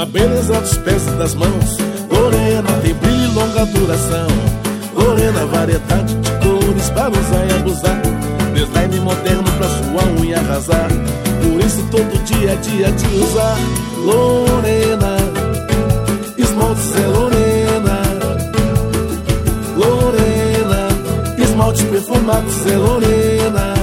na beleza dos pés e das mãos. Lorena tem brilho e longa duração. Lorena, variedade de cores para usar e abusar. Design moderno pra sua unha arrasar. Por isso todo dia é dia de usar Lorena. Esmaltes é Lorena. Lorena. Esmalte perfumados é Lorena.